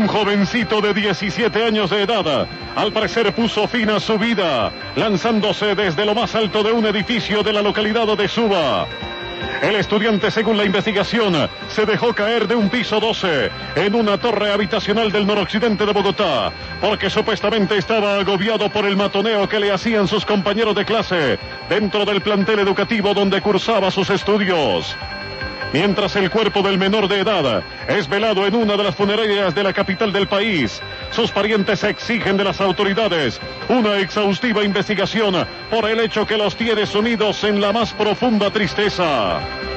jovencito de 17 años de edad, al parecer puso fin a su vida, lanzándose desde lo más alto de un edificio de la localidad de Suba. El estudiante, según la investigación, se dejó caer de un piso 12 en una torre habitacional del noroccidente de Bogotá, porque supuestamente estaba agobiado por el matoneo que le hacían sus compañeros de clase dentro del plantel educativo donde cursaba sus estudios. Mientras el cuerpo del menor de edad es velado en una de las funerarias de la capital del país, sus parientes exigen de las autoridades una exhaustiva investigación por el hecho que los tiene sumidos en la más profunda tristeza.